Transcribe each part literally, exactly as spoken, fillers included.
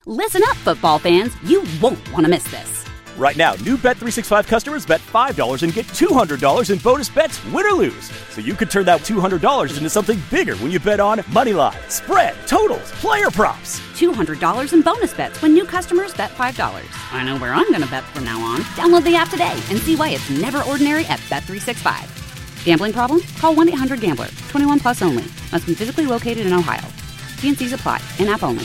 Listen up, football fans. You won't want to miss this. Right now, new Bet three sixty-five customers bet five dollars and get two hundred dollars in bonus bets, win or lose. So you could turn that two hundred dollars into something bigger when you bet on money line, spread, totals, player props. two hundred dollars in bonus bets when new customers bet five dollars. I know where I'm going to bet from now on. Download the app today and see why it's never ordinary at Bet three sixty-five. Gambling problem? Call one eight hundred gambler. twenty-one plus only. Must be physically located in Ohio. T and C's apply. In-app only.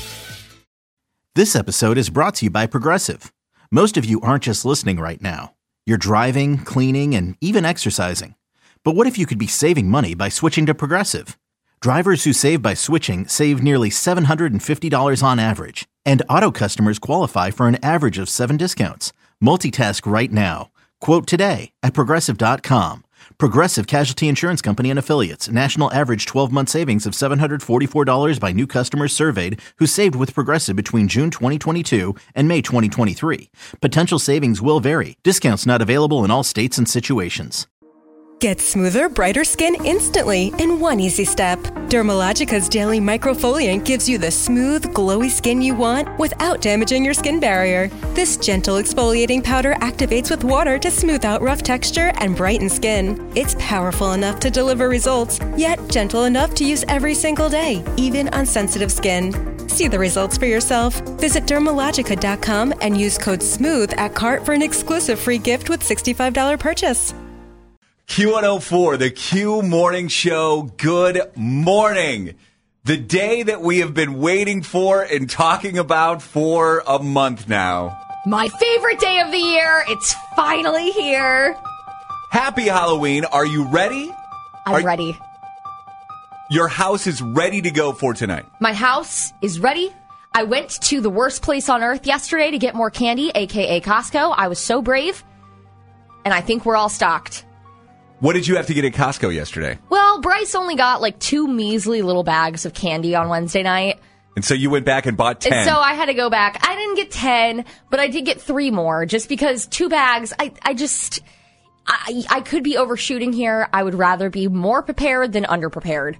This episode is brought to you by Progressive. Most of you aren't just listening right now. You're driving, cleaning, and even exercising. But what if you could be saving money by switching to Progressive? Drivers who save by switching save nearly seven hundred fifty dollars on average. And auto customers qualify for an average of seven discounts. Multitask right now. Quote today at Progressive dot com. Progressive Casualty Insurance Company and Affiliates. National average twelve-month savings of seven hundred forty-four dollars by new customers surveyed who saved with Progressive between June twenty twenty-two and May twenty twenty-three. Potential savings will vary. Discounts not available in all states and situations. Get smoother, brighter skin instantly in one easy step. Dermalogica's Daily Microfoliant gives you the smooth, glowy skin you want without damaging your skin barrier. This gentle exfoliating powder activates with water to smooth out rough texture and brighten skin. It's powerful enough to deliver results, yet gentle enough to use every single day, even on sensitive skin. See the results for yourself. Visit Dermalogica dot com and use code SMOOTH at cart for an exclusive free gift with sixty-five dollars purchase. Q one oh four, the Q Morning Show. Good morning. The day that we have been waiting for and talking about for a month now. My favorite day of the year. It's finally here. Happy Halloween. Are you ready? I'm Are, ready. Your house is ready to go for tonight. My house is ready. I went to the worst place on earth yesterday to get more candy, a k a. Costco. I was so brave. And I think we're all stocked. What did you have to get at Costco yesterday? Well, Bryce only got like two measly little bags of candy on Wednesday night. And so you went back and bought ten. And so I had to go back. I didn't get ten, but I did get three more just because two bags, I, I just, I, I could be overshooting here. I would rather be more prepared than underprepared.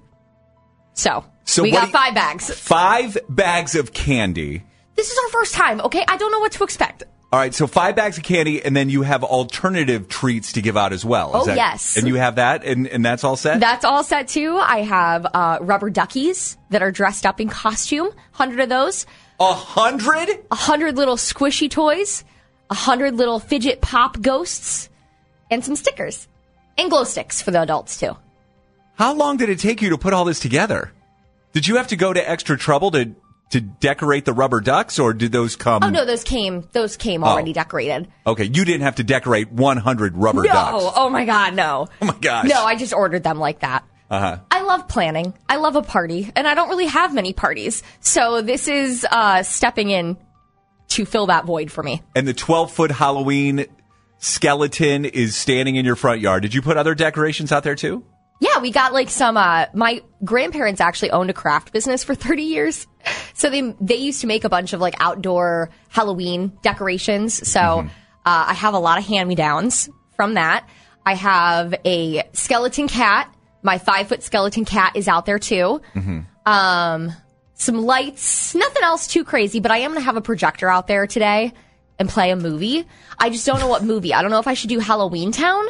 So, so we got you, five bags. Five bags of candy. This is our first time, okay? I don't know what to expect. All right, so five bags of candy, and then you have alternative treats to give out as well. Is oh, that, yes. And you have that, and, and that's all set? That's all set, too. I have uh, rubber duckies that are dressed up in costume. A hundred of those. A hundred? A hundred little squishy toys. A hundred little fidget pop ghosts. And some stickers. And glow sticks for the adults, too. How long did it take you to put all this together? Did you have to go to extra trouble to... to decorate the rubber ducks, or did those come? Oh, no, those came Those came already oh. decorated. Okay, you didn't have to decorate one hundred rubber no. ducks. No, oh my God, no. Oh my gosh. No, I just ordered them like that. Uh-huh. I love planning. I love a party, and I don't really have many parties. So this is uh, stepping in to fill that void for me. And the twelve-foot Halloween skeleton is standing in your front yard. Did you put other decorations out there, too? Yeah, we got like some, uh, my grandparents actually owned a craft business for thirty years. So they, they used to make a bunch of like outdoor Halloween decorations. So, mm-hmm. uh, I have a lot of hand-me-downs from that. I have a skeleton cat. My five foot skeleton cat is out there too. Mm-hmm. Um, some lights, nothing else too crazy, but I am going to have a projector out there today and play a movie. I just don't know what movie. I don't know if I should do Halloween Town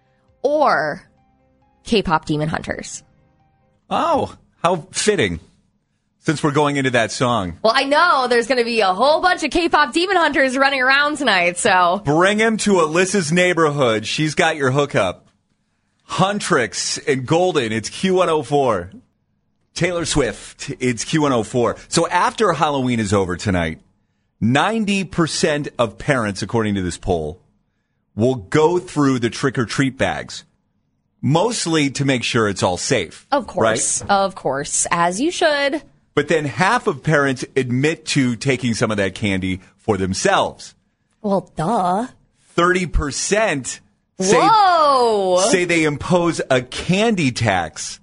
or K-pop Demon Hunters. Oh, how fitting. Since we're going into that song. Well, I know there's going to be a whole bunch of K-pop Demon Hunters running around tonight, so. Bring him to Alyssa's neighborhood. She's got your hookup. Huntrix and Golden, it's Q one oh four. Taylor Swift, it's Q one oh four. So after Halloween is over tonight, ninety percent of parents, according to this poll, will go through the trick-or-treat bags. Mostly to make sure it's all safe. Of course. Right? Of course. As you should. But then half of parents admit to taking some of that candy for themselves. Well, duh. thirty percent say, Whoa. say they impose a candy tax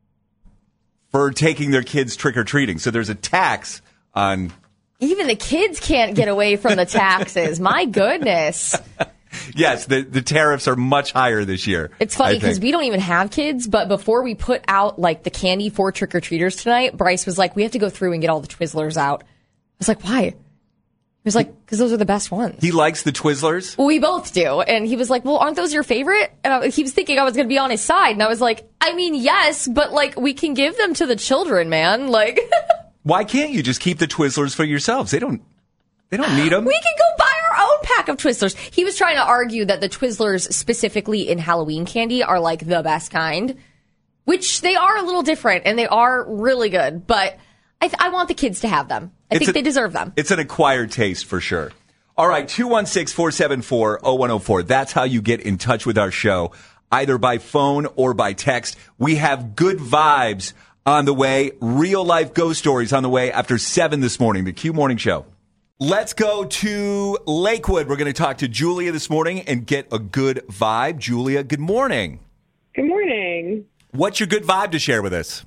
for taking their kids trick-or-treating. So there's a tax on... Even the kids can't get away from the taxes. My goodness. Yes, the, the tariffs are much higher this year. It's funny because we don't even have kids, but before we put out like the candy for trick-or-treaters tonight, Bryce was like, we have to go through and get all the Twizzlers out. was like, why? He was like, because those are the best ones. He likes the Twizzlers? Well, we both do. And he was like, well, aren't those your favorite? And I, he was thinking I was going to be on his side. And I was like, I mean, yes, but like, we can give them to the children, man. Like, why can't you just keep the Twizzlers for yourselves? They don't, they don't need them. We can go buy our own pack of Twizzlers. He was trying to argue that the Twizzlers, specifically in Halloween candy, are like the best kind, which they are a little different and they are really good. But I, th- I want the kids to have them. I it's think a, they deserve them. It's an acquired taste for sure. All right, two one six, four seven four, zero one zero four. That's how you get in touch with our show, either by phone or by text. We have good vibes on the way, real life ghost stories on the way after seven this morning, the Q Morning Show. Let's go to Lakewood. We're going to talk to Julia this morning and get a good vibe. Julia, good morning. Good morning. What's your good vibe to share with us?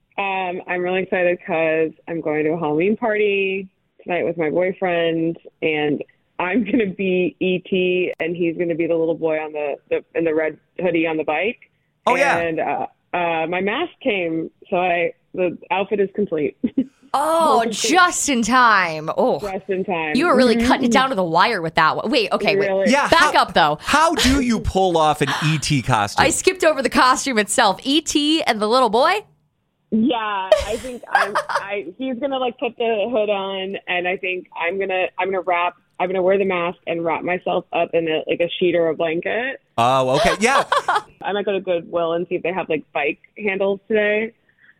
Um, I'm really excited because I'm going to a Halloween party tonight with my boyfriend, and I'm going to be E T, and he's going to be the little boy on the, the in the red hoodie on the bike. Oh, yeah. And uh, uh, my mask came, so I the outfit is complete. Oh, just in time. Oh, just in time. You were really cutting it down to the wire with that one. Wait, okay, really? wait. Yeah, Back how, up, though. How do you pull off an E T costume? I skipped over the costume itself. E T and the little boy? Yeah, I think I'm, I he's gonna like put the hood on, and I think I'm gonna I'm gonna wrap I'm gonna wear the mask and wrap myself up in a, like a sheet or a blanket. Oh, okay, yeah. I might go to Goodwill and see if they have like bike handles today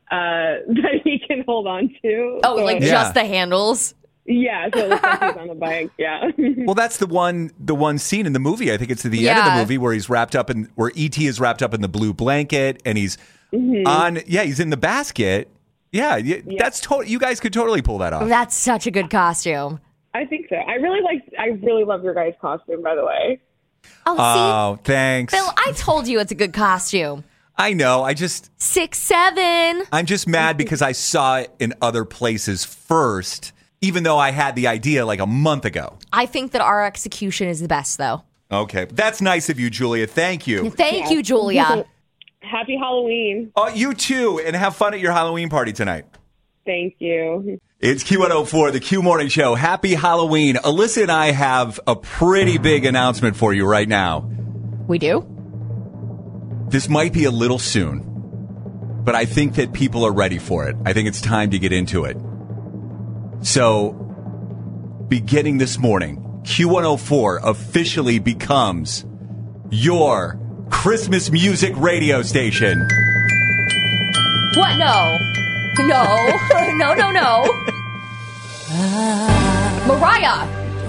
uh, that he can hold on to. Oh, so like I, just Yeah. the handles? Yeah, so it looks like he's on the bike. Yeah. Well, that's the one the one scene in the movie. I think it's at the end of Yeah. the movie where he's wrapped up in where E T is wrapped up in the blue blanket and he's Mm-hmm. on. Yeah, he's in the basket. Yeah, yeah. that's to- you guys could totally pull that off. That's such a good costume. I think so. I really like. I really love your guys' costume, by the way. Oh, see? Oh, thanks. Bill, I told you it's a good costume. I know. I just Six, seven. I'm just mad because I saw it in other places first, even though I had the idea like a month ago. I think that our execution is the best, though. Okay, that's nice of you, Julia. Thank you. Thank you, Julia. Happy Halloween. Oh, you too, and have fun at your Halloween party tonight. Thank you. It's Q one oh four, the Q Morning Show. Happy Halloween. Alyssa and I have a pretty big announcement for you right now. We do? This might be a little soon, but I think that people are ready for it. I think it's time to get into it. So, beginning this morning, Q one oh four officially becomes your Christmas music radio station. What? No. No. no, no, no. Mariah.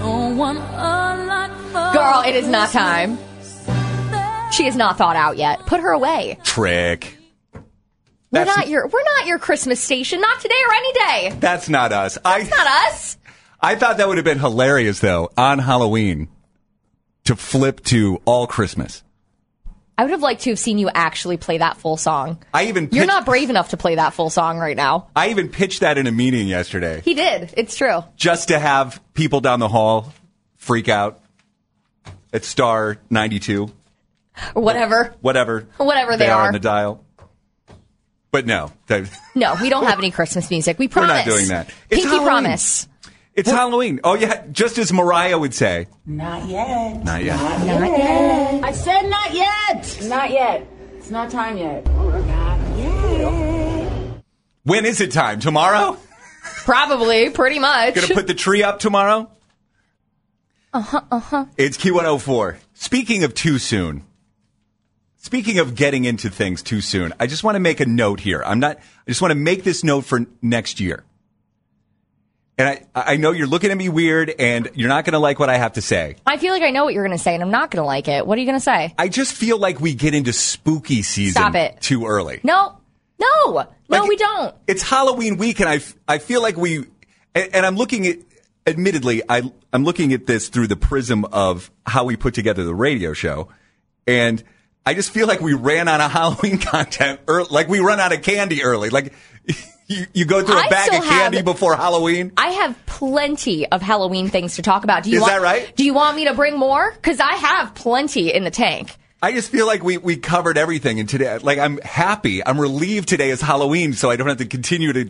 Girl, it is not time. She is not thought out yet. Put her away. Trick. We're That's- not your we're not your Christmas station. Not today or any day. That's not us. I, Not us. I thought that would have been hilarious, though, on Halloween to flip to all Christmas. I would have liked to have seen you actually play that full song. I even You're pitched- not brave enough to play that full song right now. I even pitched that in a meeting yesterday, He did. It's true. just to have people down the hall freak out at star ninety-two, Or whatever. whatever, Whatever they are are. on the dial. But no, that- No, we don't have any Christmas music. We We're promise. not doing that. It's Pinky Halloween. promise. it's Halloween. Oh yeah, just as Mariah would say. Not yet. Not yet. I said not yet. Not yet. It's not time yet. Not yet. When is it time? Tomorrow? Probably, pretty much. Gonna put the tree up tomorrow? Uh-huh, uh-huh. It's Q one oh four. Speaking of too soon, speaking of getting into things too soon, I just want to make a note here. I'm not, I just want to make this note for next year. And I, I know you're looking at me weird and you're not going to like what I have to say. I feel like I know what you're going to say, and I'm not going to like it. What are you going to say? I just feel like we get into spooky season Stop it. too early. No. No. No, Like, we don't. It's Halloween week, and I, f- I feel like we, and, and I'm looking at, admittedly, I, I'm looking at this through the prism of how we put together the radio show, and I just feel like we ran out of Halloween content, early, like we run out of candy early. Like you, you go through a I bag still of candy have- before Halloween. I have plenty of Halloween things to talk about. Do you Is want, that right? Do you want me to bring more? Because I have plenty in the tank. I just feel like we, we covered everything, and today, like I'm happy, I'm relieved today is Halloween, so I don't have to continue to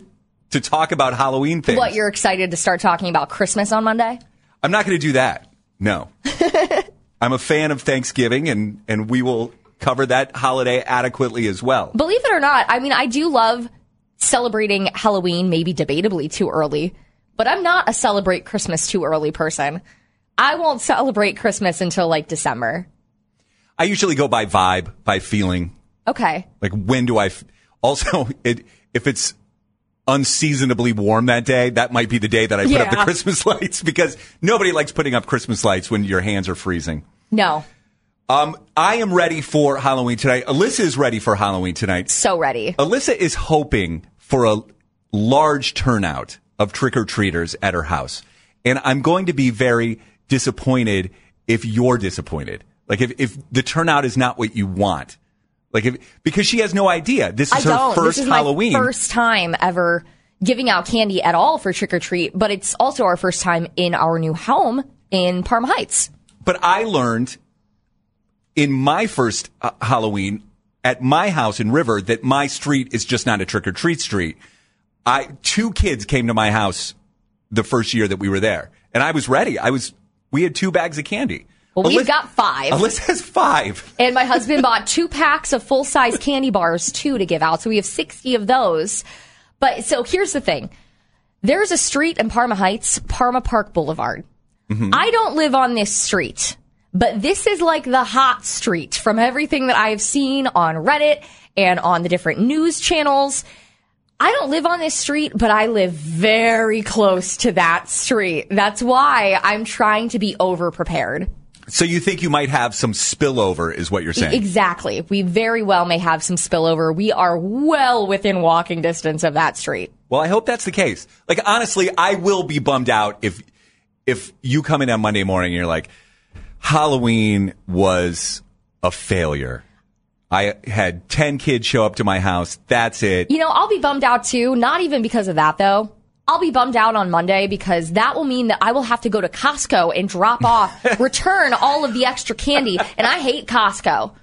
to talk about Halloween things. What, you're excited to start talking about Christmas on Monday? I'm not going to do that. No. I'm a fan of Thanksgiving, and, and we will cover that holiday adequately as well. Believe it or not, I mean, I do love celebrating Halloween, maybe debatably too early, but I'm not a celebrate Christmas too early person. I won't celebrate Christmas until like December. I usually go by vibe, by feeling. Okay. Like, when do I... F- also, it, if it's unseasonably warm that day, that might be the day that I put yeah. up the Christmas lights, because nobody likes putting up Christmas lights when your hands are freezing. No. Um, I am ready for Halloween tonight. Alyssa is ready for Halloween tonight. So ready. Alyssa is hoping for a large turnout of trick-or-treaters at her house. And I'm going to be very disappointed if you're disappointed. Like, if, if the turnout is not what you want. Like, if, because she has no idea. This is I her don't. first this is Halloween. My first time ever giving out candy at all for trick or treat, but it's also our first time in our new home in Parma Heights. But I learned in my first uh, Halloween at my house in River that my street is just not a trick or treat street. I two kids came to my house the first year that we were there, and I was ready. I was. We had two bags of candy. Well, we've Alyssa, got five. Alyssa has five. And my husband bought two packs of full-size candy bars, too, to give out. So we have sixty of those. But so here's the thing. There's a street in Parma Heights, Parma Park Boulevard. Mm-hmm. I don't live on this street, but this is like the hot street from everything that I've seen on Reddit and on the different news channels. I don't live on this street, but I live very close to that street. That's why I'm trying to be over-prepared. So you think you might have some spillover, is what you're saying? Exactly. We very well may have some spillover. We are well within walking distance of that street. Well, I hope that's the case. Like, honestly, I will be bummed out if if you come in on Monday morning and you're like, Halloween was a failure. I had ten kids show up to my house. That's it. You know, I'll be bummed out too. Not even because of that, though. I'll be bummed out on Monday because that will mean that I will have to go to Costco and drop off, return all of the extra candy. And I hate Costco.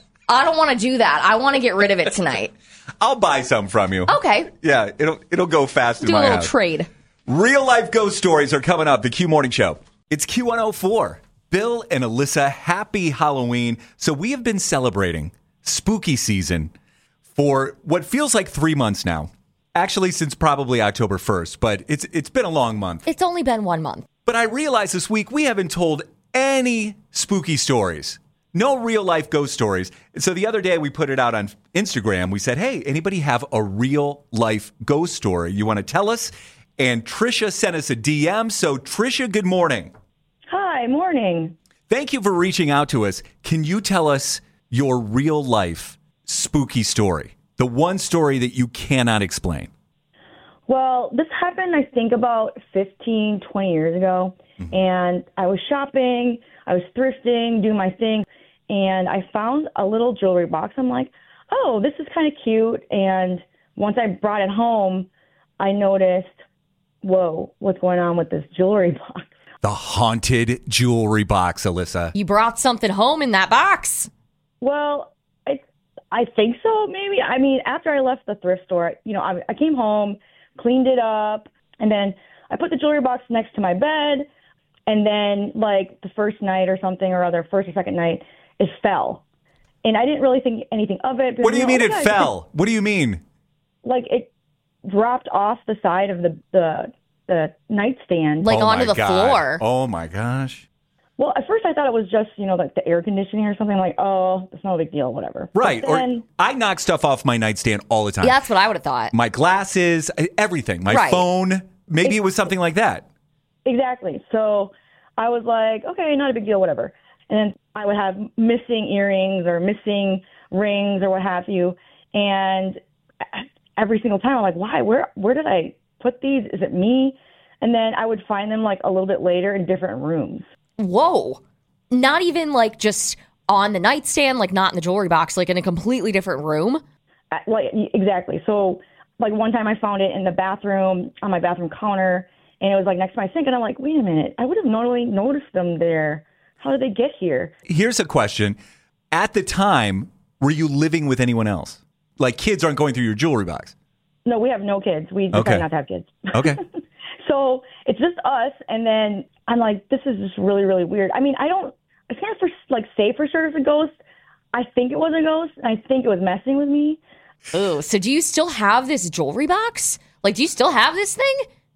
I don't want to do that. I want to get rid of it tonight. I'll buy some from you. Okay. Yeah, it'll it'll go fast in do my a little house. trade. Real life ghost stories are coming up. The Q Morning Show. It's Q one oh four. Bill and Alyssa, happy Halloween. So we have been celebrating spooky season for what feels like three months now. Actually, since probably October first, but it's it's been a long month. It's only been one month. But I realized this week we haven't told any spooky stories. No real life ghost stories. And so the other day we put it out on Instagram. We said, hey, anybody have a real life ghost story you want to tell us? And Trisha sent us a D M. So Trisha, good morning. Hi, morning. Thank you for reaching out to us. Can you tell us your real life spooky story? The one story that you cannot explain. Well, this happened, I think, about fifteen, twenty years ago. Mm-hmm. And I was shopping, I was thrifting, doing my thing, and I found a little jewelry box. I'm like, oh, this is kind of cute. And once I brought it home, I noticed, whoa, what's going on with this jewelry box? The haunted jewelry box, Alyssa. You brought something home in that box. Well, I, I think so, maybe. I mean, after I left the thrift store, you know, I, I came home, cleaned it up, and then I put the jewelry box next to my bed, and then, like, the first night or something or other, first or second night, it fell. And I didn't really think anything of it. What do you know, mean oh it God, fell? What do you mean? Like, it dropped off the side of the the, the nightstand. Like oh onto the God. floor. Oh, my gosh. Well, at first I thought it was just, you know, like the air conditioning or something. Like, oh, it's no big deal, whatever. Right. But then, or I knock stuff off my nightstand all the time. Yeah, that's what I would have thought. My glasses, everything. My Right. phone. Maybe it was something like that. Exactly. So I was like, okay, not a big deal, whatever. And then I would have missing earrings or missing rings or what have you. And every single time I'm like, why? Where where did I put these? Is it me? And then I would find them like a little bit later in different rooms. Whoa. Not even like just on the nightstand, like not in the jewelry box, like in a completely different room. Uh, Like exactly. So like one time I found it in the bathroom on my bathroom counter, and it was like next to my sink. And I'm like, wait a minute, I would have normally noticed them there. How did they get here? Here's a question. At the time, were you living with anyone else? Like, kids aren't going through your jewelry box. No, we have no kids. We decided Okay. not to have kids. Okay. So it's just us. And then I'm like, this is just really, really weird. I mean, I don't, I can't for, like say for sure it's a ghost. I think it was a ghost. And I think it was messing with me. Oh, so do you still have this jewelry box? Like, do you still have this thing?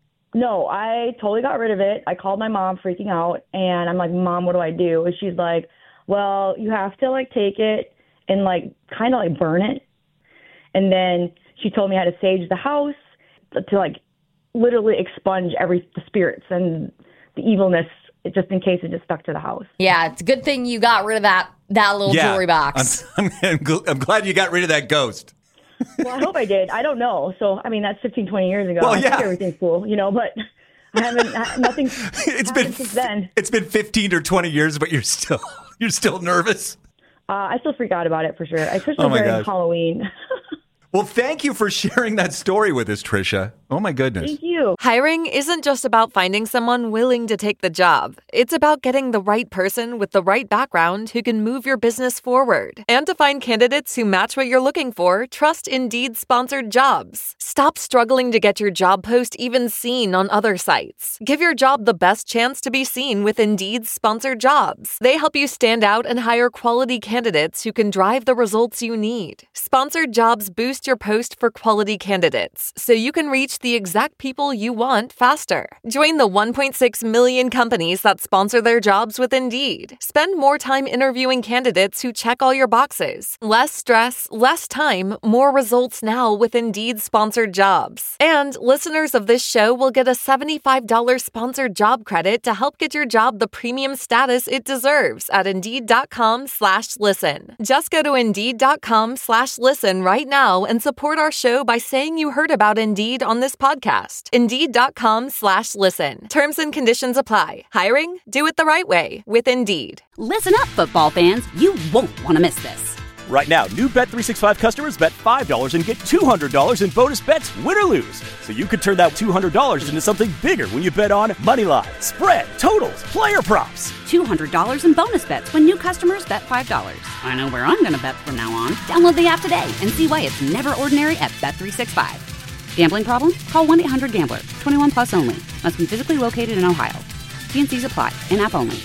No, I totally got rid of it. I called my mom freaking out. And I'm like, Mom, what do I do? And she's like, well, you have to like take it and like kind of like burn it. And then she told me how to sage the house to like literally expunge every the spirits and the evilness, just in case it just stuck to the house. Yeah, it's a good thing you got rid of that that little Yeah. jewelry box. I'm, I'm, gl- I'm glad you got rid of that ghost. Well, I hope I did. I don't know. So, I mean, that's fifteen, twenty years ago. Well, I yeah. think everything's cool, you know, but I haven't, I- nothing It's been since then. It's been fifteen or twenty years, but you're still you're still nervous. Uh, I still freak out about it for sure, especially Oh, my during gosh. Halloween. Well, thank you for sharing that story with us, Trisha. Oh, my goodness. Thank you. Hiring isn't just about finding someone willing to take the job. It's about getting the right person with the right background who can move your business forward. And to find candidates who match what you're looking for, trust Indeed sponsored jobs. Stop struggling to get your job post even seen on other sites. Give your job the best chance to be seen with Indeed sponsored jobs. They help you stand out and hire quality candidates who can drive the results you need. Sponsored jobs boost your post for quality candidates so you can reach the exact people you want faster. Join the one point six million companies that sponsor their jobs with Indeed. Spend more time interviewing candidates who check all your boxes. Less stress, less time, more results now with Indeed sponsored jobs. And listeners of this show will get a seventy-five dollars sponsored job credit to help get your job the premium status it deserves at Indeed.com slash listen. Just go to Indeed.com slash listen right now and support our show by saying you heard about Indeed on this podcast. Indeed.com slash listen. Terms and conditions apply. Hiring? Do it the right way with Indeed. Listen up, football fans. You won't want to miss this. Right now, new Bet three sixty-five customers bet five dollars and get two hundred dollars in bonus bets, win or lose. So you could turn that two hundred dollars into something bigger when you bet on Moneyline, spread, totals, player props. two hundred dollars in bonus bets when new customers bet five dollars. I know where I'm going to bet from now on. Download the app today and see why it's never ordinary at Bet three sixty-five. Gambling problem? Call one eight hundred gambler. twenty-one plus only. Must be physically located in Ohio. T and C's apply. In-app only.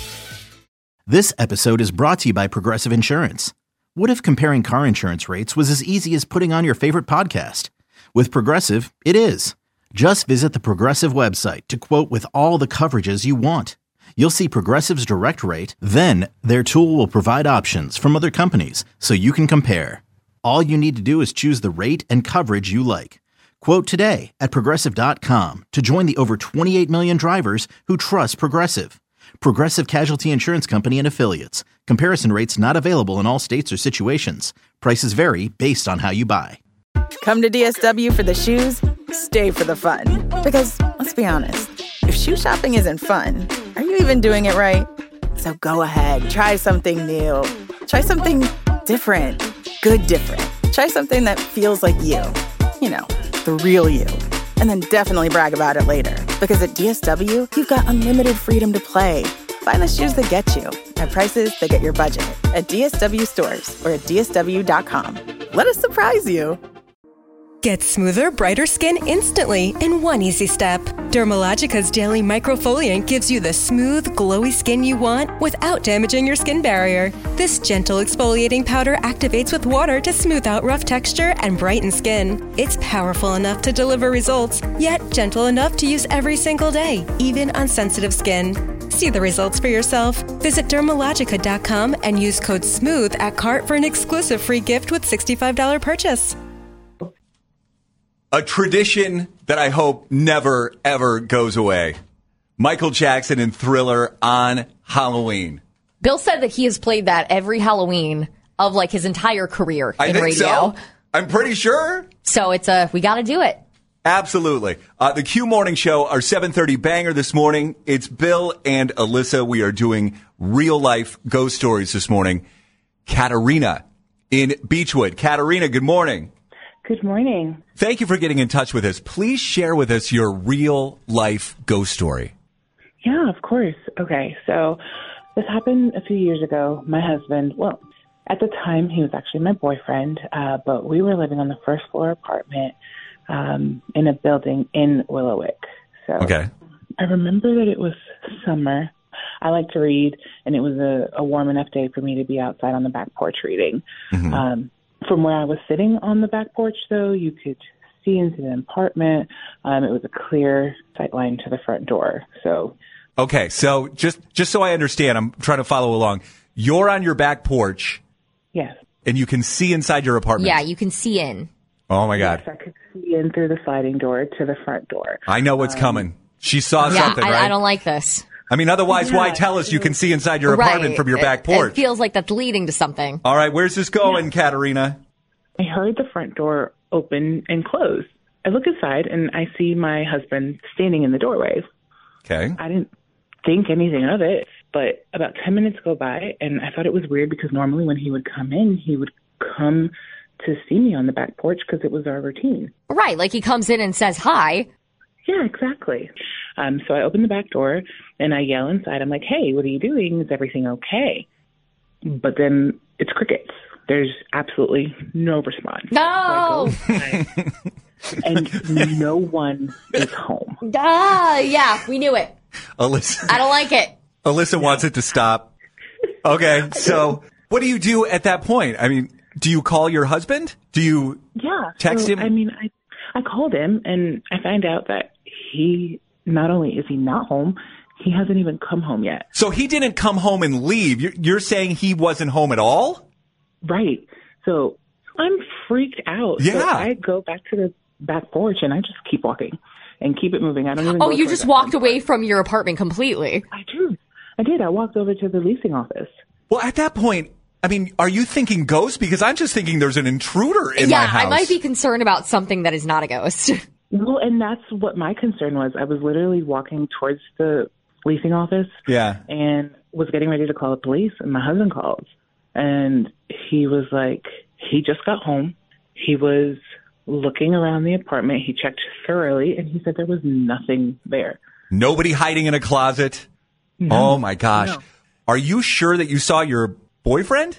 This episode is brought to you by Progressive Insurance. What if comparing car insurance rates was as easy as putting on your favorite podcast? With Progressive, it is. Just visit the Progressive website to quote with all the coverages you want. You'll see Progressive's direct rate, then their tool will provide options from other companies so you can compare. All you need to do is choose the rate and coverage you like. Quote today at Progressive dot com to join the over twenty-eight million drivers who trust Progressive. Progressive Casualty Insurance Company and Affiliates. Comparison rates not available in all states or situations. Prices vary based on how you buy. Come to D S W for the shoes, stay for the fun. Because, let's be honest, if shoe shopping isn't fun, are you even doing it right? So go ahead, try something new. Try something different. Good different. Try something that feels like you. You know, the real you. And then definitely brag about it later. Because at D S W, you've got unlimited freedom to play. Find the shoes that get you at prices that get your budget at D S W stores or at D S W dot com. Let us surprise you. Get smoother, brighter skin instantly in one easy step. Dermalogica's Daily Microfoliant gives you the smooth, glowy skin you want without damaging your skin barrier. This gentle exfoliating powder activates with water to smooth out rough texture and brighten skin. It's powerful enough to deliver results, yet gentle enough to use every single day, even on sensitive skin. See the results for yourself. Visit Dermalogica dot com and use code SMOOTH at cart for an exclusive free gift with sixty-five dollars purchase. A tradition that I hope never, ever goes away. Michael Jackson and Thriller on Halloween. Bill said that he has played that every Halloween of like his entire career I in think radio. so. I'm pretty sure. So it's a, we got to do it. Absolutely. Uh, the Q Morning Show, our seven thirty banger this morning. It's Bill and Alyssa. We are doing real life ghost stories this morning. Katarina in Beechwood. Katarina, good morning. Good morning. Thank you for getting in touch with us. Please share with us your real life ghost story. Yeah, of course. Okay, so this happened a few years ago. My husband, well, at the time he was actually my boyfriend, uh, but we were living on the first floor apartment um, in a building in Willowick. So Okay. I remember that it was summer. I like to read, and it was a, a warm enough day for me to be outside on the back porch reading. Mm-hmm. Um, from where I was sitting on the back porch, though, you could see into the apartment. Um, it was a clear sight line to the front door. So, Okay, so just just so I understand, I'm trying to follow along. You're on your back porch, yes. and you can see inside your apartment. Yeah, you can see in. Oh, my God. Yes, I could see in through the sliding door to the front door. I know what's Um, coming. She saw Yeah, something, I, right? I don't like this. I mean, otherwise, why Yeah. tell us you can see inside your apartment Right. from your back It- porch? It feels like that's leading to something. All right, where's this going, Katerina? I heard the front door open and close. I look inside, and I see my husband standing in the doorway. Okay. I didn't think anything of it, but about ten minutes go by, and I thought it was weird because normally when he would come in, he would come to see me on the back porch because it was our routine. Right, like he comes in and says hi. Yeah, exactly. Um, so I open the back door, and I yell inside. I'm like, hey, what are you doing? Is everything okay? But then it's crickets. There's absolutely no response. No! So I go inside, and no one is home. Ah, yeah, we knew it. Alyssa, I don't like it. Alyssa wants it to stop. Okay, so what do you do at that point? I mean, do you call your husband? Do you Yeah. text so, him? I mean, I I called him, and I find out that he, not only is he not home, he hasn't even come home yet. So he didn't come home and leave. You're, you're saying he wasn't home at all? Right. So I'm freaked out. Yeah. So I go back to the back porch, and I just keep walking and keep it moving. I don't even Oh, go you towards just that walked front away from your apartment completely. door. I do. I did. I walked over to the leasing office. Well, at that point, I mean, are you thinking ghost? Because I'm just thinking there's an intruder in yeah, my house. I might be concerned about something that is not a ghost. Well, and that's what my concern was. I was literally walking towards the leasing office. Yeah. And was getting ready to call the police, and my husband called. And he was like, he just got home. He was looking around the apartment. He checked thoroughly, and he said there was nothing there. Nobody hiding in a closet? No. Oh, my gosh. No. Are you sure that you saw your boyfriend?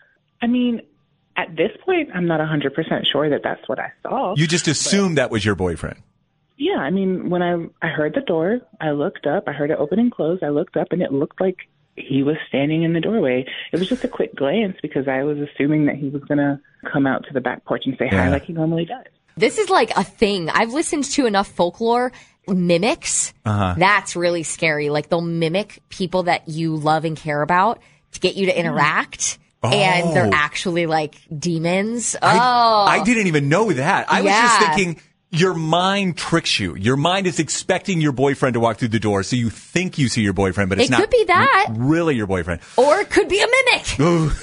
I mean, at this point, I'm not one hundred percent sure that that's what I saw. You just assumed that was your boyfriend. Yeah, I mean, when I I heard the door, I looked up. I heard it open and close. I looked up, and it looked like he was standing in the doorway. It was just a quick glance because I was assuming that he was going to come out to the back porch and say Yeah. hi like he normally does. This is like a thing. I've listened to enough folklore. Mimics. Uh-huh. That's really scary. Like they'll mimic people that you love and care about to get you to interact. Oh. And they're actually like demons. Oh. I, I didn't even know that. I was just Yeah. thinking your mind tricks you. Your mind is expecting your boyfriend to walk through the door, so you think you see your boyfriend, but it's It not could be that. really your boyfriend. Or it could be a mimic.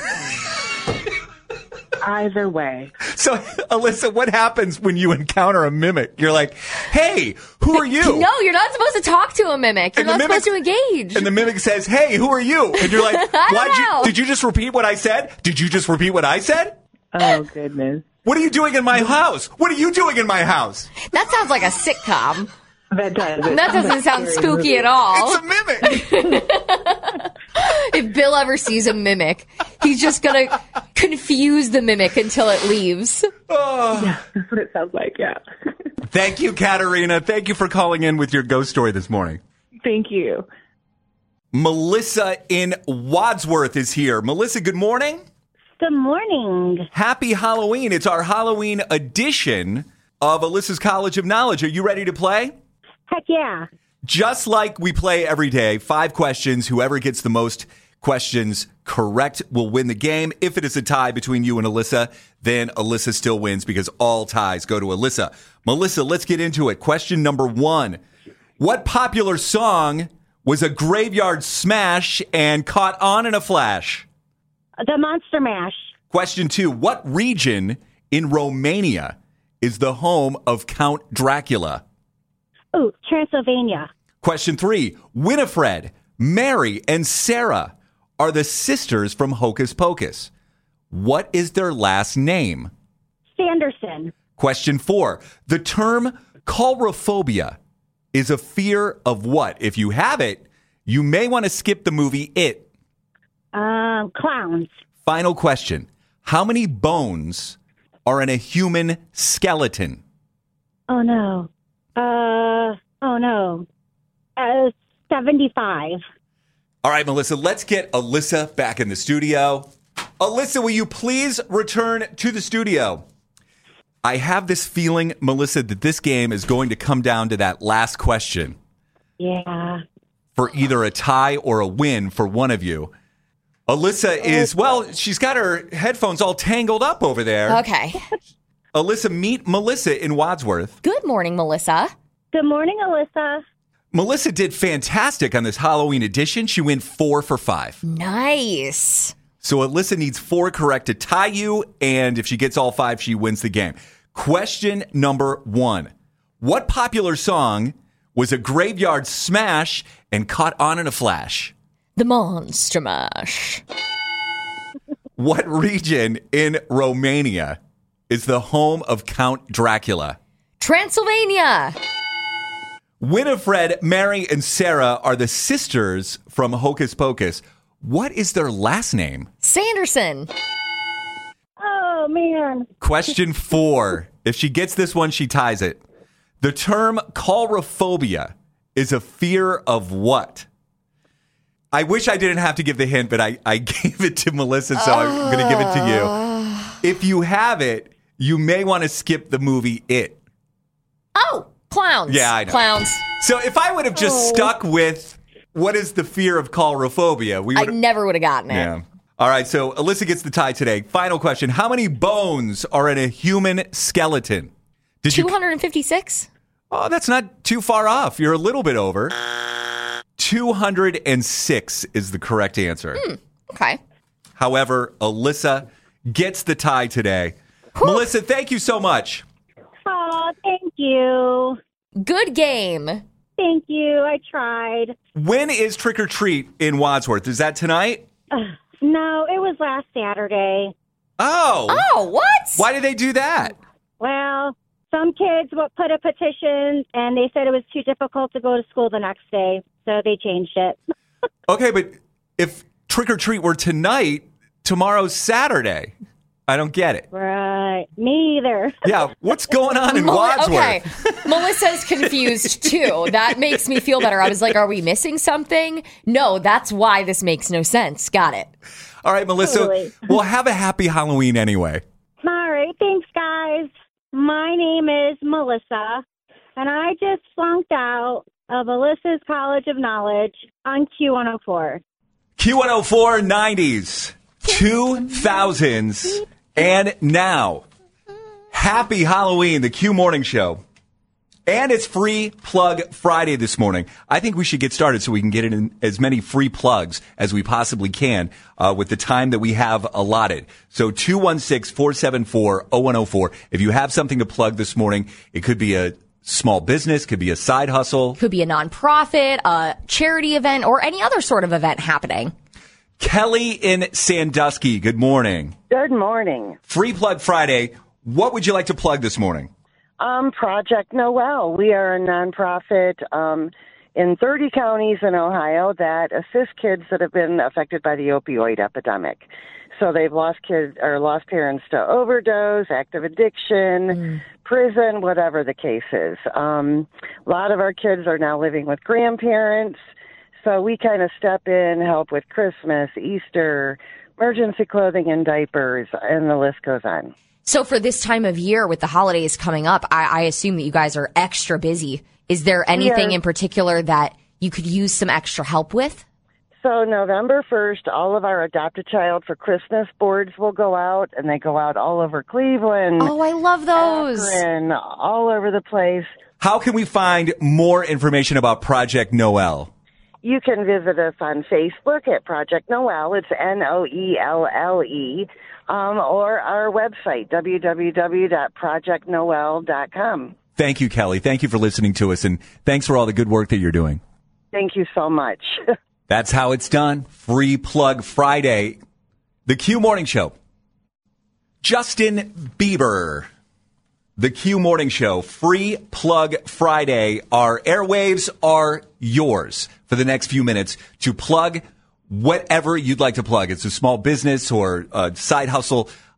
Either way. So, Alyssa, what happens when you encounter a mimic? You're like, hey, who are you? No, you're not supposed to talk to a mimic. You're And the not mimic- supposed to engage. And the mimic says, hey, who are you? And you're like, I don't why'd you, know. did you just repeat what I said? Did you just repeat what I said? Oh, goodness. What are you doing in my house? What are you doing in my house? That sounds like a sitcom. That does. It That sounds doesn't like a sound scary spooky movie. at all. It's a mimic. If Bill ever sees a mimic, he's just going to confuse the mimic until it leaves. Yeah, that's what it sounds like, yeah. Thank you, Katerina. Thank you for calling in with your ghost story this morning. Thank you. Melissa in Wadsworth is here. Melissa, good morning. Good morning. Happy Halloween. It's our Halloween edition of Alyssa's College of Knowledge. Are you ready to play? Heck yeah. Just like we play every day, five questions. Whoever gets the most questions correct will win the game. If it is a tie between you and Alyssa, then Alyssa still wins because all ties go to Alyssa. Melissa, let's get into it. Question number one. What popular song was a graveyard smash and caught on in a flash? The Monster Mash. Question two. What region in Romania is the home of Count Dracula? Ooh, Transylvania. Question three. Winifred, Mary, and Sarah are the sisters from Hocus Pocus. What is their last name? Sanderson. Question four. The term coulrophobia is a fear of what? If you have it, you may want to skip the movie It. Um, clowns. Final question. How many bones are in a human skeleton? Oh, no. Uh, oh, no. Uh, seventy-five. All right, Melissa, let's get Alyssa back in the studio. Alyssa, will you please return to the studio? I have this feeling, Melissa, that this game is going to come down to that last question. Yeah. For either a tie or a win for one of you. Alyssa is, well, she's got her headphones all tangled up over there. Okay. Alyssa, meet Melissa in Wadsworth. Good morning, Melissa. Good morning, Alyssa. Melissa did fantastic on this Halloween edition. She went four for five. Nice. So Alyssa needs four correct to tie you, and if she gets all five, she wins the game. Question number one. What popular song was a graveyard smash and caught on in a flash? The Monster Mash. What region in Romania is the home of Count Dracula? Transylvania. Winifred, Mary, and Sarah are the sisters from Hocus Pocus. What is their last name? Sanderson. Oh, man. Question four. If she gets this one, she ties it. The term coulrophobia is a fear of what? I wish I didn't have to give the hint, but I, I gave it to Melissa, so uh, I'm going to give it to you. If you have it, you may want to skip the movie It. Oh, clowns. Yeah, I know. Clowns. So if I would have just oh. stuck with what is the fear of coulrophobia, we would I never would have gotten it. Yeah. All right, so Alyssa gets the tie today. Final question. How many bones are in a human skeleton? Did two hundred fifty-six? You... Oh, that's not too far off. You're a little bit over. two hundred six is the correct answer. Hmm. Okay. However, Alyssa gets the tie today. Whew. Melissa, thank you so much. Oh, thank you. Good game. Thank you. I tried. When is Trick or Treat in Wadsworth? Is that tonight? Uh, no, it was last Saturday. Oh. Oh, what? Why did they do that? Well, some kids would put a petition, and they said it was too difficult to go to school the next day, so they changed it. Okay, but if Trick or Treat were tonight, tomorrow's Saturday. I don't get it. Right. Me either. Yeah. What's going on in Mel- Wadsworth? Okay. Melissa's confused, too. That makes me feel better. I was like, are we missing something? No, that's why this makes no sense. Got it. All right, Melissa. Totally. Well, have a happy Halloween anyway. All right. Thanks, guys. My name is Melissa, and I just flunked out of Alyssa's College of Knowledge on Q one oh four. Q one oh four nineties, two thousands, and now. Happy Halloween, the Q Morning Show. And it's Free Plug Friday this morning. I think we should get started so we can get in as many free plugs as we possibly can uh, with the time that we have allotted. So two one six, four seven four, zero one zero four. If you have something to plug this morning, it could be a small business, could be a side hustle. Could be a nonprofit, a charity event, or any other sort of event happening. Kelly in Sandusky, good morning. Good morning. Free Plug Friday. What would you like to plug this morning? Um, Project Noel. We are a nonprofit um, in thirty counties in Ohio that assists kids that have been affected by the opioid epidemic. So they've lost kids or lost parents to overdose, active addiction, mm. prison, whatever the case is. Um, a lot of our kids are now living with grandparents. So we kind of step in, help with Christmas, Easter, emergency clothing and diapers, and the list goes on. So for this time of year with the holidays coming up, I, I assume that you guys are extra busy. Is there anything Yeah. in particular that you could use some extra help with? So November first, all of our Adopt a Child for Christmas boards will go out, and they go out all over Cleveland. Oh, I love those. Akron, all over the place. How can we find more information about Project Noel? You can visit us on Facebook at Project Noel. It's N O E L L E. Um, or our website, w w w dot project noel dot com. Thank you, Kelly. Thank you for listening to us, and thanks for all the good work that you're doing. Thank you so much. That's how it's done. Free Plug Friday. The Q Morning Show. Justin Bieber. The Q Morning Show. Free Plug Friday. Our airwaves are yours for the next few minutes to plug whatever you'd like to plug. It's a small business or a side hustle.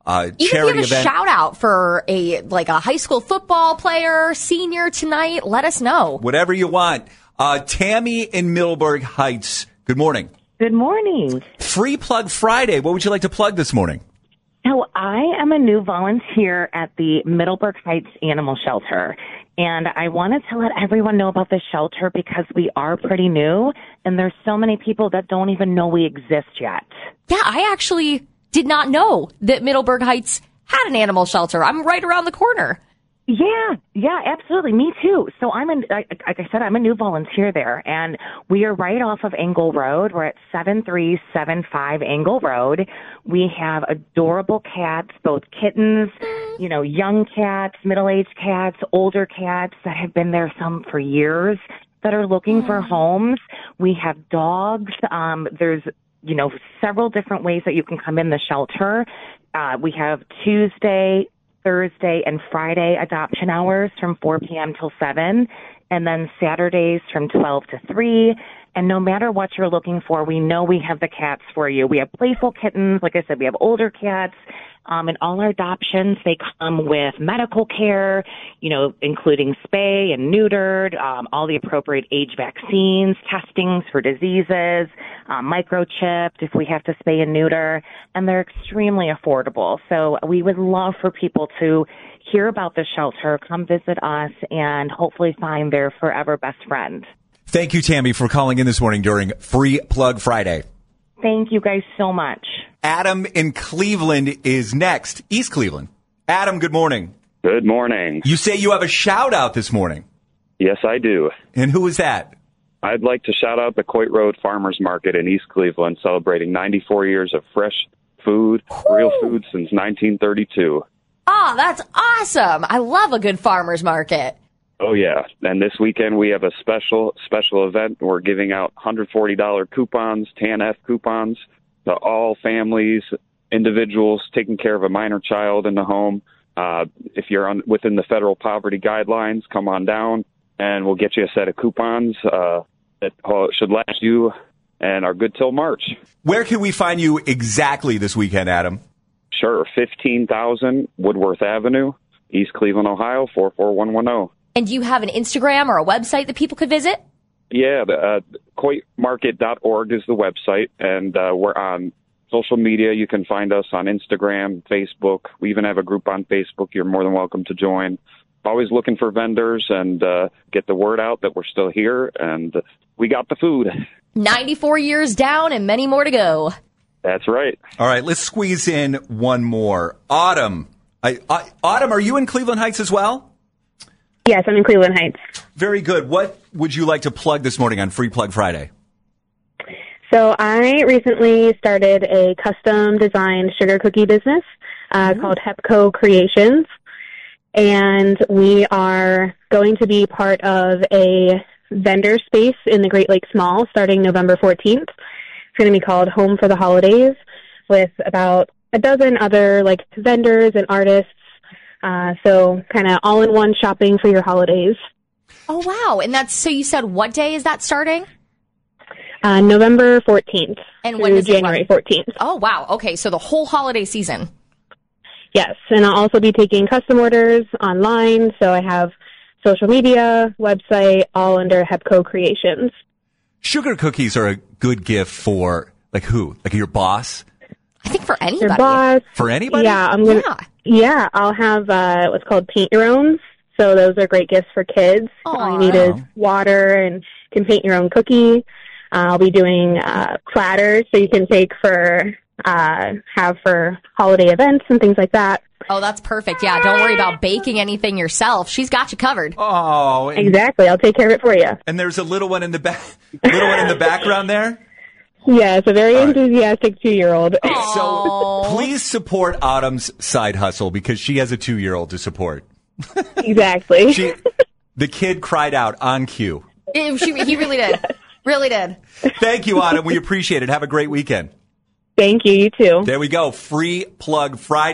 uh, Even charity if you have event. a shout out for a like a high school football player, senior tonight, let us know. Whatever you want. Uh, Tammy in Middleburg Heights, good morning. Good morning. Free Plug Friday. What would you like to plug this morning? So I am a new volunteer at the Middleburg Heights Animal Shelter, and I wanted to let everyone know about this shelter because we are pretty new, and there's so many people that don't even know we exist yet. Yeah, I actually did not know that Middleburg Heights had an animal shelter. I'm right around the corner. Yeah, yeah, absolutely. Me too. So I'm in, like like I said, I'm a new volunteer there, and we are right off of Engle Road. We're at seven three seven five Engle Road. We have adorable cats, both kittens, you know, young cats, middle-aged cats, older cats that have been there some for years that are looking for homes. We have dogs. Um, there's, you know, several different ways that you can come in the shelter. Uh, we have Tuesday, Thursday, and Friday adoption hours from four p.m. till seven, and then Saturdays from twelve to three. And no matter what you're looking for, we know we have the cats for you. We have playful kittens. Like I said, we have older cats. Um, and all our adoptions, they come with medical care, you know, including spay and neutered, um, all the appropriate age vaccines, testings for diseases, um, microchipped if we have to spay and neuter, and they're extremely affordable. So we would love for people to hear about the shelter, come visit us, and hopefully find their forever best friend. Thank you, Tammy, for calling in this morning during Free Plug Friday. Thank you guys so much. Adam in Cleveland is next. East Cleveland. Adam, good morning. Good morning. You say you have a shout out this morning. Yes, I do. And who is that? I'd like to shout out the Coit Road Farmers Market in East Cleveland, celebrating ninety-four years of fresh food, Woo! real food since nineteen thirty-two. Oh, that's awesome. I love a good farmer's market. Oh, yeah. And this weekend we have a special special event. We're giving out one hundred forty dollars coupons, T A N F coupons, to all families, individuals taking care of a minor child in the home. Uh, if you're on, within the federal poverty guidelines, come on down and we'll get you a set of coupons uh, that uh, should last you and are good till March. Where can we find you exactly this weekend, Adam? Sure. fifteen thousand Woodworth Avenue, East Cleveland, Ohio, four four one one zero. And do you have an Instagram or a website that people could visit? Yeah, the, uh, coit market dot org is the website, and uh, we're on social media. You can find us on Instagram, Facebook. We even have a group on Facebook. You're more than welcome to join. Always looking for vendors and uh, get the word out that we're still here, and we got the food. ninety-four years down and many more to go. That's right. All right, let's squeeze in one more. Autumn. I, I, Autumn, are you in Cleveland Heights as well? Yes, I'm in Cleveland Heights. Very good. What would you like to plug this morning on Free Plug Friday? So I recently started a custom designed sugar cookie business uh, mm-hmm. called Hepco Creations. And we are going to be part of a vendor space in the Great Lakes Mall starting November fourteenth. It's going to be called Home for the Holidays with about a dozen other like vendors and artists. Uh, so kind of all-in-one shopping for your holidays. Oh, wow. And that's, so you said what day is that starting? Uh, November fourteenth and when does January fourteenth. Oh, wow. Okay, so the whole holiday season. Yes, and I'll also be taking custom orders online. So I have social media, website, all under Hepco Creations. Sugar cookies are a good gift for, like, who? Like your boss? I think for anybody. Your boss. For anybody? Yeah, I'm gonna. Yeah. Yeah, I'll have uh, what's called paint your own. So those are great gifts for kids. Aww. All you need is water and you can paint your own cookie. Uh, I'll be doing uh, platters so you can take for uh, have for holiday events and things like that. Oh, that's perfect. Yeah, don't worry about baking anything yourself. She's got you covered. Oh, and, exactly. I'll take care of it for you. And there's a little one in the back, little one in the background there. Yeah, it's a very All enthusiastic right. two-year-old. So please support Autumn's side hustle because she has a two-year-old to support. Exactly. She, the kid cried out on cue. It, she, he really did. Really did. Thank you, Autumn. We appreciate it. Have a great weekend. Thank you. You too. There we go. Free Plug Friday.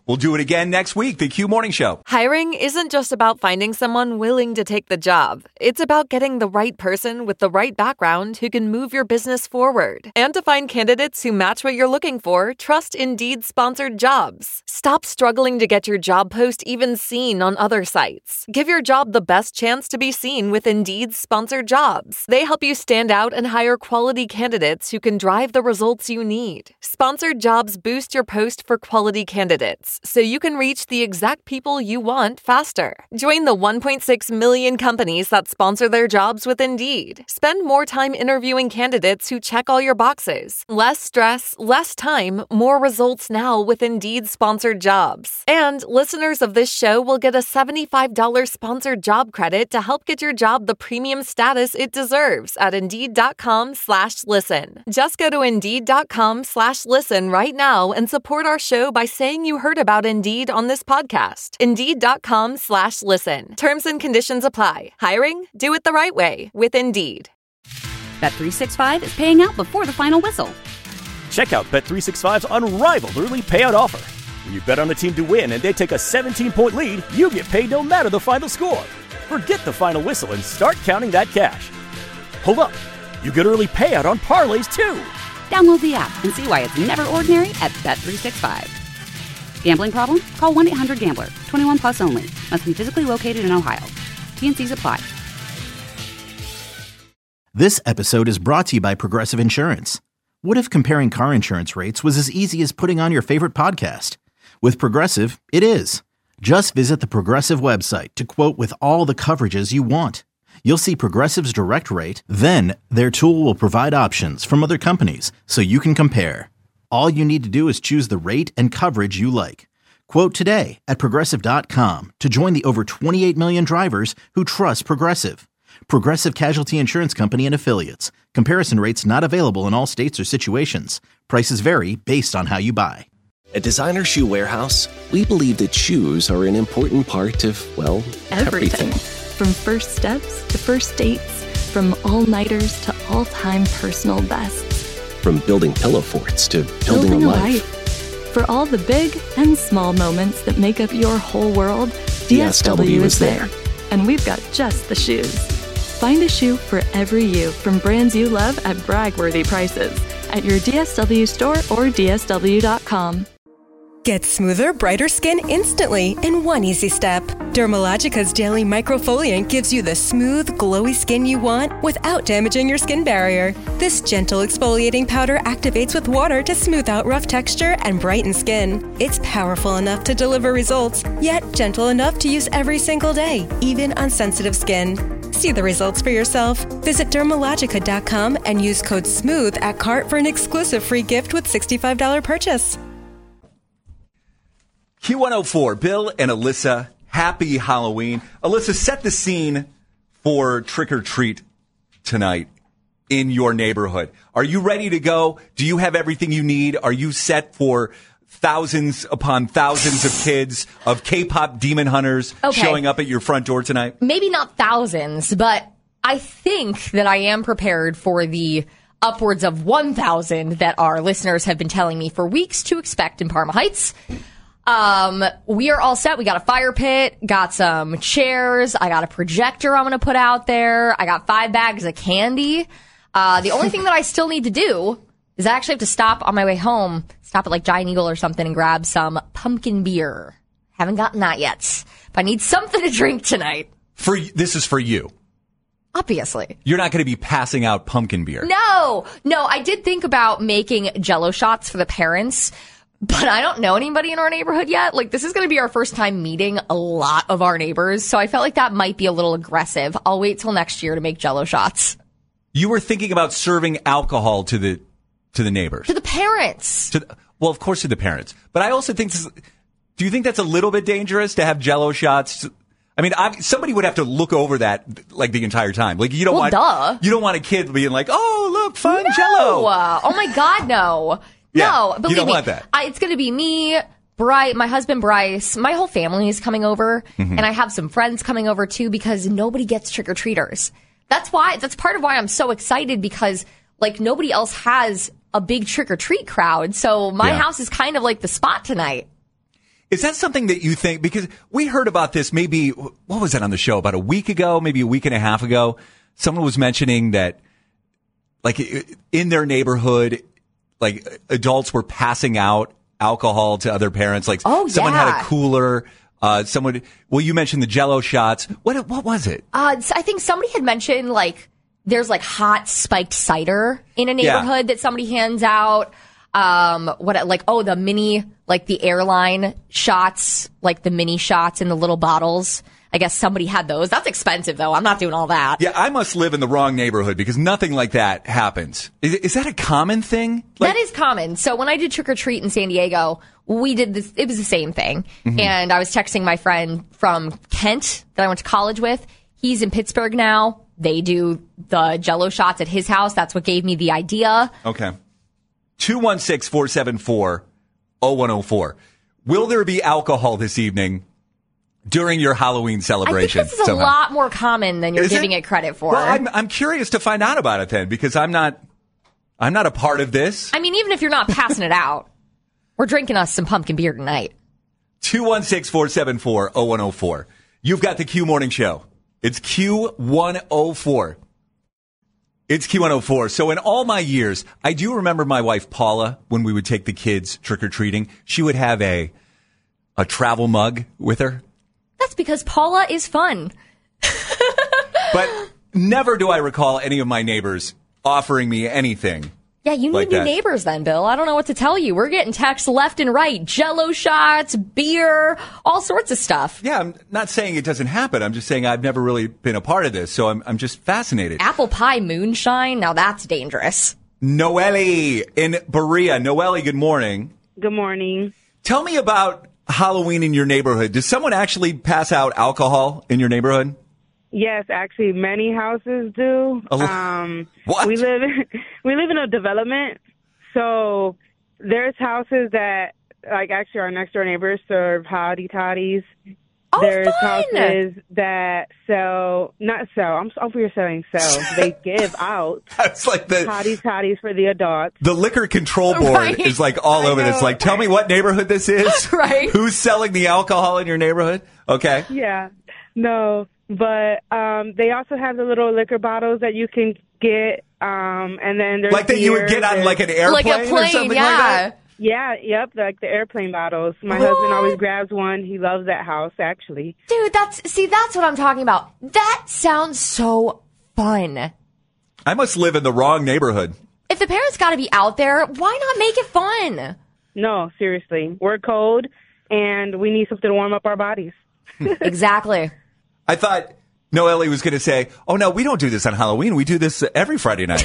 We'll do it again next week, the Q Morning Show. Hiring isn't just about finding someone willing to take the job. It's about getting the right person with the right background who can move your business forward. And to find candidates who match what you're looking for, trust Indeed sponsored jobs. Stop struggling to get your job post even seen on other sites. Give your job the best chance to be seen with Indeed sponsored jobs. They help you stand out and hire quality candidates who can drive the results you need. Sponsored jobs boost your post for quality candidates, so you can reach the exact people you want faster. Join the one point six million companies that sponsor their jobs with Indeed. Spend more time interviewing candidates who check all your boxes. Less stress, less time, more results now with Indeed sponsored jobs. And listeners of this show will get a seventy-five dollars sponsored job credit to help get your job the premium status it deserves at Indeed.com slash listen. Just go to Indeed.com slash listen right now and support our show by saying you heard about Indeed on this podcast. Indeed.com slash listen. Terms and conditions apply. Hiring? Do it the right way with Indeed. Bet three sixty-five is paying out before the final whistle. Check out Bet three sixty-five's unrivaled early payout offer. When you bet on a team to win and they take a seventeen-point lead, you get paid no matter the final score. Forget the final whistle and start counting that cash. Hold up. You get early payout on parlays, too. Download the app and see why it's never ordinary at Bet three sixty-five. Gambling problem? Call one eight hundred gambler. twenty-one plus only. Must be physically located in Ohio. T and C's apply. This episode is brought to you by Progressive Insurance. What if comparing car insurance rates was as easy as putting on your favorite podcast? With Progressive, it is. Just visit the Progressive website to quote with all the coverages you want. You'll see Progressive's direct rate, then their tool will provide options from other companies so you can compare. All you need to do is choose the rate and coverage you like. Quote today at Progressive dot com to join the over twenty-eight million drivers who trust Progressive. Progressive Casualty Insurance Company and Affiliates. Comparison rates not available in all states or situations. Prices vary based on how you buy. At Designer Shoe Warehouse, we believe that shoes are an important part of, well, everything. everything. From first steps to first dates, from all-nighters to all-time personal bests. From building pillow forts to building, building a, a life. life. For all the big and small moments that make up your whole world, D S W, D S W is there. And we've got just the shoes. Find a shoe for every you from brands you love at brag-worthy prices at your D S W store or D S W dot com. Get smoother, brighter skin instantly in one easy step. Dermalogica's Daily Microfoliant gives you the smooth, glowy skin you want without damaging your skin barrier. This gentle exfoliating powder activates with water to smooth out rough texture and brighten skin. It's powerful enough to deliver results, yet gentle enough to use every single day, even on sensitive skin. See the results for yourself. Visit Dermalogica dot com and use code SMOOTH at cart for an exclusive free gift with sixty-five dollars purchase. Q one oh four, Bill and Alyssa, happy Halloween. Alyssa, set the scene for Trick or Treat tonight in your neighborhood. Are you ready to go? Do you have everything you need? Are you set for thousands upon thousands of kids, of K-pop demon hunters Okay. showing up at your front door tonight? Maybe not thousands, but I think that I am prepared for the upwards of one thousand that our listeners have been telling me for weeks to expect in Parma Heights. Um, we are all set. We got a fire pit, got some chairs. I got a projector I'm going to put out there. I got five bags of candy. Uh, the only thing that I still need to do is I actually have to stop on my way home, stop at like Giant Eagle or something and grab some pumpkin beer. Haven't gotten that yet, but I need something to drink tonight. For This is for you. Obviously. You're not going to be passing out pumpkin beer. No, no, I did think about making Jell-O shots for the parents. But I don't know anybody in our neighborhood yet. Like, this is going to be our first time meeting a lot of our neighbors. So I felt like that might be a little aggressive. I'll wait till next year to make Jell-O shots. You were thinking about serving alcohol to the to the neighbors. To the parents. To the, well, of course, to the parents. But I also think this is, do you think that's a little bit dangerous to have Jell-O shots? I mean, I, somebody would have to look over that like the entire time. Like, you don't Well, want duh. you don't want a kid being like, "Oh, look, fun No. Jell-O." Oh my God, no. Yeah, no, you believe don't me. want that. I, it's going to be me, Bryce, my husband Bryce, my whole family is coming over, Mhm. and I have some friends coming over too because nobody gets trick or treaters. That's why. That's part of why I'm so excited because like nobody else has a big trick or treat crowd. So my Yeah. house is kind of like the spot tonight. Is that something that you think, because we heard about this maybe, what was it on the show, about a week ago, maybe a week and a half ago? Someone was mentioning that, like, in their neighborhood, like, adults were passing out alcohol to other parents. Like, oh, someone yeah. had a cooler. Uh, someone, well, you mentioned the Jell-O shots. What what was it? Uh, I think somebody had mentioned, like, there's, like, hot spiked cider in a neighborhood yeah. that somebody hands out. Um, what, like, oh, the mini, like the airline shots, like the mini shots in the little bottles. I guess somebody had those. That's expensive, though. I'm not doing all that. Yeah, I must live in the wrong neighborhood because nothing like that happens. Is, is that a common thing? Like- that is common. So when I did trick or treat in San Diego, we did this. It was the same thing. Mm-hmm. And I was texting my friend from Kent that I went to college with. He's in Pittsburgh now. They do the Jell-O shots at his house. That's what gave me the idea. Okay. two one six, four seven four, zero one zero four. Will there be alcohol this evening during your Halloween celebration? I think this is somehow? a lot more common than you're Is giving it? it credit for. Well, I'm, I'm curious to find out about it then, because I'm not, I'm not a part of this. I mean, even if you're not passing it out, we're drinking us some pumpkin beer tonight. two one six, four seven four, zero one zero four. You've got the Q Morning Show. It's Q one oh four. It's Q one oh four. So in all my years, I do remember my wife, Paula, when we would take the kids trick-or-treating, she would have a a travel mug with her. That's because Paula is fun. But never do I recall any of my neighbors offering me anything. Yeah, you need like new that. neighbors then, Bill. I don't know what to tell you. We're getting texts left and right. Jell-O shots, beer, all sorts of stuff. Yeah, I'm not saying it doesn't happen. I'm just saying I've never really been a part of this, so I'm I'm just fascinated. Apple pie moonshine? Now that's dangerous. Noelle in Berea. Noelle, good morning. Good morning. Tell me about Halloween in your neighborhood. Does someone actually pass out alcohol in your neighborhood? Yes, actually, many houses do. Oh, um, what? We live we live in a development, so there's houses that, like, actually our next door neighbors serve hottie toddies. Oh, there's fun. houses that sell, not sell. I'm over here saying sell. They give out. That's like the hottie toddies for the adults. The liquor control board Right. is like all I over this. know. Like, tell me what neighborhood this is. Right. Who's selling the alcohol in your neighborhood? Okay. Yeah, no, but um, they also have the little liquor bottles that you can get, um, and then there's Like that you would beer, get on there's- like an airplane, Like a or plane, something yeah. like that? Yeah, yep, like the airplane bottles. My What? husband always grabs one. He loves that house, actually. Dude, that's, see, that's what I'm talking about. That sounds so fun. I must live in the wrong neighborhood. If the parents got to be out there, why not make it fun? No, seriously. We're cold, and we need something to warm up our bodies. Exactly. I thought Noelle was going to say, oh, no, we don't do this on Halloween. We do this every Friday night.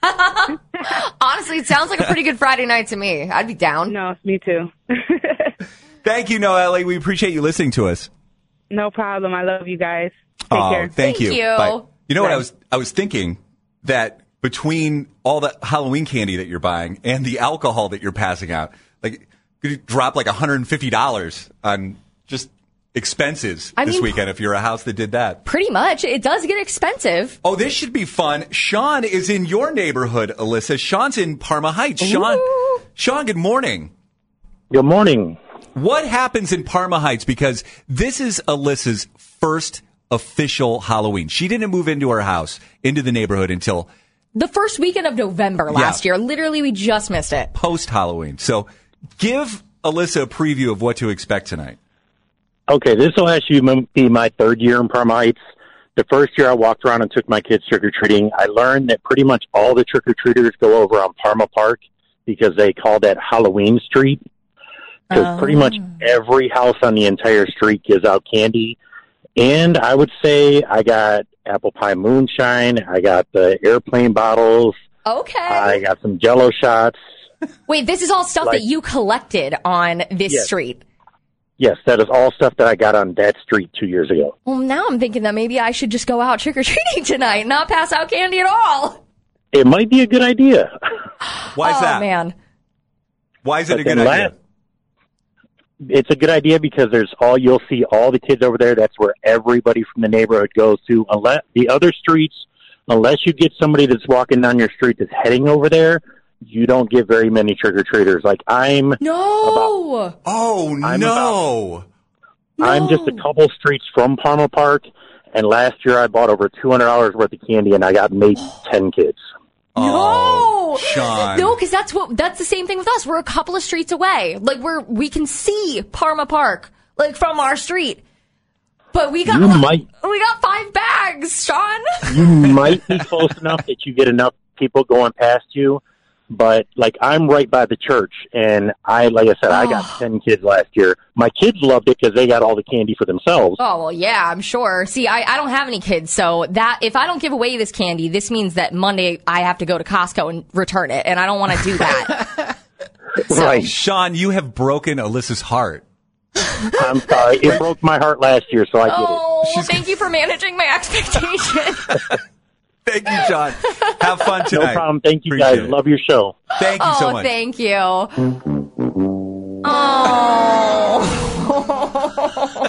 Honestly, it sounds like a pretty good Friday night to me. I'd be down. No, me too. Thank you, Noelle. We appreciate you listening to us. No problem. I love you guys. Take oh, care. Thank, Thank you. you. Bye. You know what Bye. I was I was thinking that between all the Halloween candy that you're buying and the alcohol that you're passing out, like you could drop like one hundred fifty dollars on just expenses I this mean- weekend if you're a house that did that. Pretty much. It does get expensive. Oh, this should be fun. Sean is in your neighborhood, Alyssa. Sean's in Parma Heights. Sean, Ooh. Sean, good morning. Good morning. What happens in Parma Heights? Because this is Alyssa's first official Halloween. She didn't move into her house, into the neighborhood until The first weekend of November last Yeah. year. Literally, we just missed it. post-Halloween. So give Alyssa a preview of what to expect tonight. Okay, this will actually be my third year in Parma Heights. The first year I walked around and took my kids trick-or-treating, I learned that pretty much all the trick-or-treaters go over on Parma Park because they call that Halloween Street. Because pretty much every house on the entire street gives out candy. And I would say I got apple pie moonshine, I got the airplane bottles, Okay. I got some Jell-O shots. Wait, this is all stuff Like- that you collected on this Yes. street. Yes, that is all stuff that I got on that street two years ago. Well, now I'm thinking that maybe I should just go out trick-or-treating tonight, not pass out candy at all. It might be a good idea. Why is oh, that? man. Why is it But a good then idea? last- It's a good idea because there's all you'll see all the kids over there. That's where everybody from the neighborhood goes to. Unless the other streets, unless you get somebody that's walking down your street that's heading over there, you don't get very many trick-or-treaters. Like, I'm... No! About, oh, I'm no! About, I'm just a couple streets from Parma Park, and last year I bought over two hundred dollars worth of candy, and I got maybe ten kids. Oh, no, Sean. No, because that's what that's the same thing with us. We're a couple of streets away. Like we're we can see Parma Park like from our street, but we got You like, might- we got five bags, Sean. You might be close enough that you get enough people going past you, but like I'm right by the church, and I, like I said, I got ten kids last year. My kids loved it because they got all the candy for themselves. Oh well, yeah, I'm sure. See, I, I don't have any kids, so that if I don't give away this candy, this means that Monday I have to go to Costco and return it, and I don't want to do that. So, right. Sean, you have broken Alyssa's heart. I'm sorry. It broke my heart last year, so I get oh, it. well, thank you for managing my expectation. Thank you, John. Have fun tonight. No problem. Thank you, Appreciate guys. it. Love your show. Thank you oh, so much. Thank you. Oh.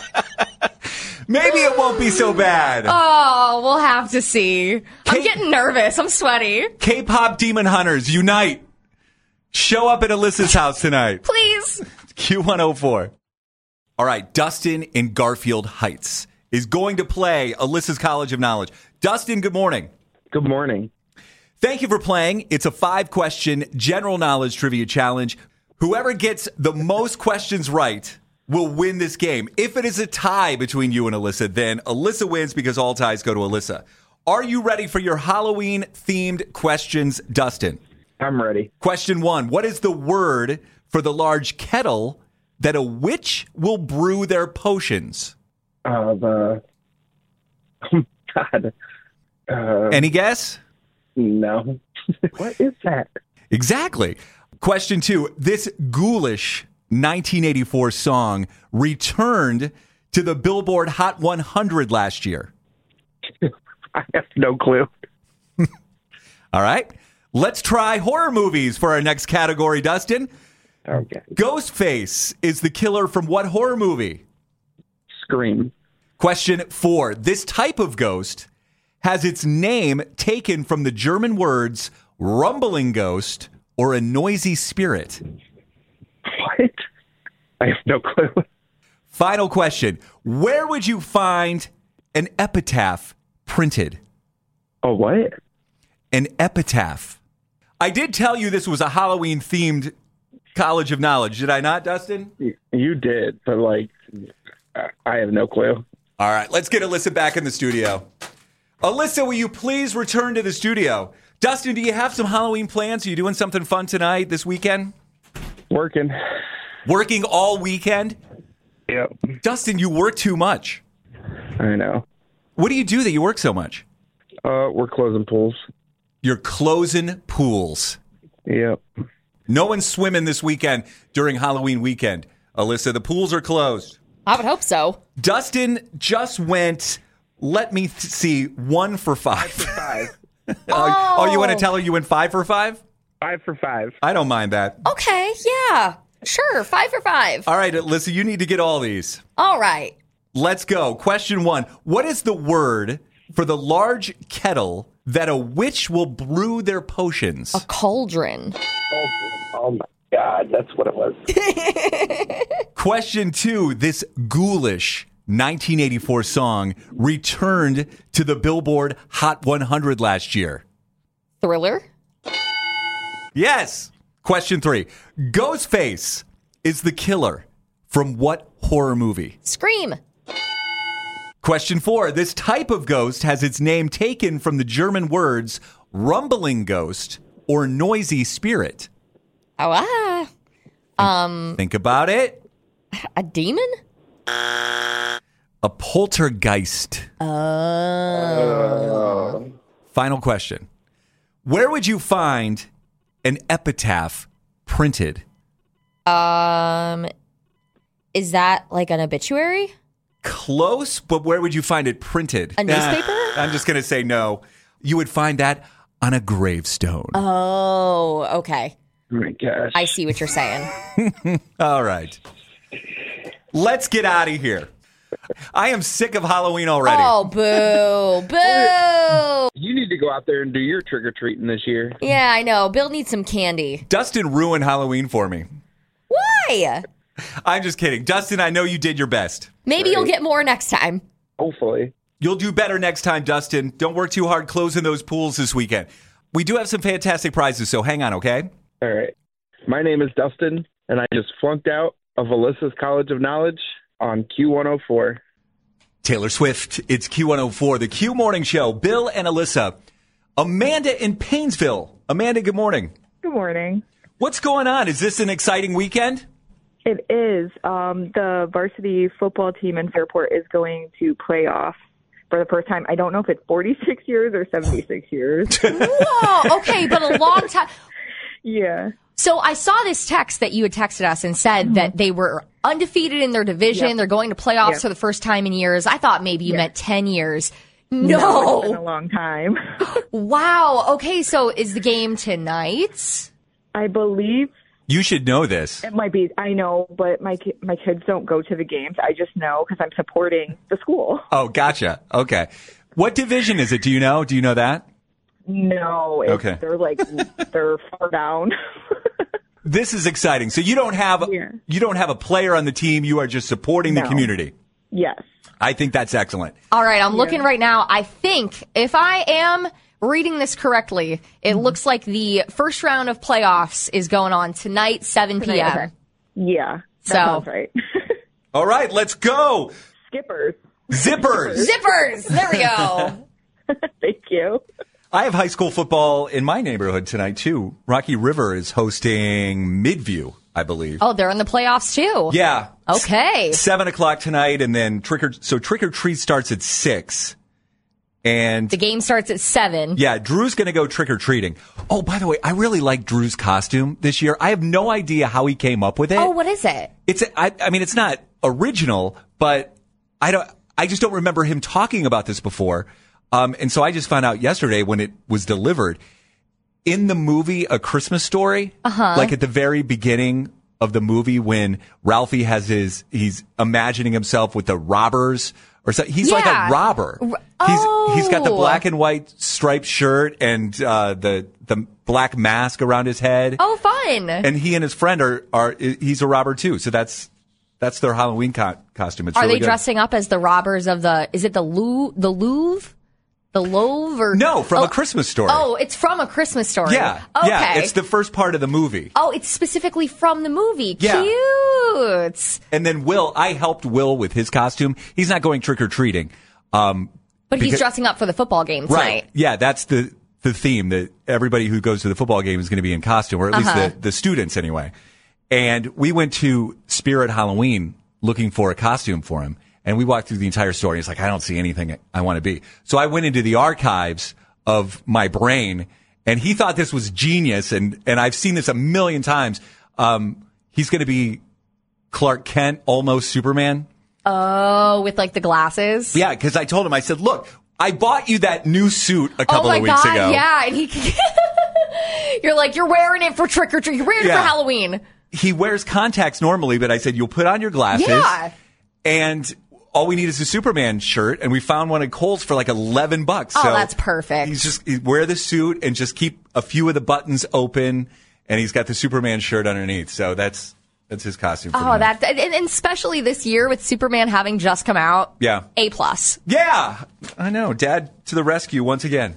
Maybe it won't be so bad. Oh, we'll have to see. I'm getting nervous. I'm sweaty. K-pop Demon Hunters, unite. Show up at Alyssa's house tonight. Please. Q one oh four. All right, Dustin in Garfield Heights is going to play Alyssa's College of Knowledge. Dustin, good morning. Good morning. Thank you for playing. It's a five-question general knowledge trivia challenge. Whoever gets the most questions right will win this game. If it is a tie between you and Alyssa, then Alyssa wins because all ties go to Alyssa. Are you ready for your Halloween-themed questions, Dustin? I'm ready. Question one. What is the word for the large kettle that a witch will brew their potions? Uh, the... Oh, God. Uh, Any guess? No. What is that? Exactly. Question two. This ghoulish nineteen eighty-four song returned to the Billboard Hot one hundred last year. I have no clue. All right. Let's try horror movies for our next category, Dustin. Okay. Ghostface is the killer from what horror movie? Scream. Question four. This type of ghost has its name taken from the German words rumbling ghost or a noisy spirit. What? I have no clue. Final question. Where would you find an epitaph printed? Oh, what? An epitaph. I did tell you this was a Halloween-themed College of Knowledge. Did I not, Dustin? You did, but, like, I have no clue. All right, let's get Alyssa back in the studio. Alyssa, will you please return to the studio? Dustin, do you have some Halloween plans? Are you doing something fun tonight, this weekend? Working. Working all weekend? Yep. Dustin, you work too much. I know. What do you do that you work so much? Uh, we're closing pools. You're closing pools. Yep. No one's swimming this weekend during Halloween weekend. Alyssa, the pools are closed. I would hope so. Dustin just went, let me th- see, one for five. Five for five. oh. oh, you want to tell her you went five for five? Five for five. I don't mind that. Okay, yeah. Sure, five for five. All right, Alyssa, you need to get all these. All right. Let's go. Question one. What is the word for the large kettle that a witch will brew their potions? A cauldron. Oh, oh my God, that's what it was. Question two. This ghoulish nineteen eighty-four song returned to the Billboard Hot one hundred last year. Thriller? Yes. Question three. Ghostface is the killer from what horror movie? Scream. Question four. This type of ghost has its name taken from the German words rumbling ghost or noisy spirit. Oh, ah. Um, Think about it. A demon? A poltergeist. Oh. Final question. Where would you find an epitaph printed? Um, is that like an obituary? Close, but where would you find it printed? A newspaper? Nah, I'm just going to say no. You would find that on a gravestone. Oh, okay. Oh my gosh. I see what you're saying. All right. Let's get out of here. I am sick of Halloween already. Oh, boo. Boo. You need to go out there and do your trick-or-treating this year. Yeah, I know. Bill needs some candy. Dustin ruined Halloween for me. Why? I'm just kidding. Dustin, I know you did your best. Maybe you'll get more next time. Hopefully. You'll do better next time, Dustin. Don't work too hard closing those pools this weekend. We do have some fantastic prizes, so hang on, okay? All right. My name is Dustin, and I just flunked out of Alyssa's College of Knowledge on Q one oh four. Taylor Swift, it's Q one oh four, the Q Morning Show. Bill and Alyssa. Amanda in Painesville. Amanda, good morning. Good morning. What's going on? Is this an exciting weekend? It is. Um, the varsity football team in Fairport is going to playoffs for the first time. I don't know if it's forty-six years or seventy-six years. Whoa, okay, but a long time. Yeah. So I saw this text that you had texted us and said mm-hmm. that they were undefeated in their division. Yep. They're going to playoffs yep. for the first time in years. I thought maybe you yep. meant ten years. No. no. It's been a long time. Wow. Okay, so is the game tonight? I believe. You should know this. It might be. I know, but my my kids don't go to the games. I just know because I'm supporting the school. Oh, gotcha. Okay. What division is it? Do you know? Do you know that? No. It's, okay. They're like, they're far down. This is exciting. So you don't have yeah. you don't have a player on the team. You are just supporting no. the community. Yes. I think that's excellent. All right. I'm yeah. looking right now. I think if I am reading this correctly, it mm-hmm. looks like the first round of playoffs is going on tonight, seven p.m. Tonight, okay. Yeah. That so. sounds right. All right. Let's go. Skippers. Zippers. Zippers. There we go. Thank you. I have high school football in my neighborhood tonight, too. Rocky River is hosting Midview, I believe. Oh, they're in the playoffs, too. Yeah. Okay. S- seven o'clock tonight, and then trick or, so trick or treat starts at six. And the game starts at seven. Yeah, Drew's going to go trick or treating. Oh, by the way, I really like Drew's costume this year. I have no idea how he came up with it. Oh, what is it? It's, I, I mean, it's not original, but I don't, I just don't remember him talking about this before. Um, and so I just found out yesterday when it was delivered. In the movie A Christmas Story, uh-huh. like at the very beginning of the movie when Ralphie has his, he's imagining himself with the robbers or something. He's yeah. like a robber. Oh. He's, he's got the black and white striped shirt and, uh, the, the black mask around his head. Oh, fun. And he and his friend are, are, he's a robber too. So that's, that's their Halloween co- costume. It's are really they good. Dressing up as the robbers of the, is it the Lou, the Louvre? The Louvre? Or no, from oh, A Christmas Story. Oh, it's from A Christmas Story. Yeah, okay. yeah. It's the first part of the movie. Oh, it's specifically from the movie. Yeah. Cute. And then Will, I helped Will with his costume. He's not going trick or treating, um, but because, he's dressing up for the football game tonight. Right? Yeah, that's the the theme that everybody who goes to the football game is going to be in costume, or at uh-huh. least the the students anyway. And we went to Spirit Halloween looking for a costume for him. And we walked through the entire store, and he's like, I don't see anything I want to be. So I went into the archives of my brain, and he thought this was genius, and, and I've seen this a million times. Um, he's going to be Clark Kent, almost Superman. Oh, with like the glasses? Yeah, because I told him, I said, look, I bought you that new suit a couple oh of weeks God, ago. Yeah, and he you're like, you're wearing it for trick or treat. You're wearing yeah. it for Halloween. He wears contacts normally, but I said, you'll put on your glasses. Yeah. And all we need is a Superman shirt, and we found one at Kohl's for like eleven bucks. Oh, so that's perfect. He's just he'd wear the suit and just keep a few of the buttons open, and he's got the Superman shirt underneath. So that's that's his costume. For oh, tonight. that and, and especially this year with Superman having just come out. Yeah, A plus. Yeah, I know. Dad to the rescue once again.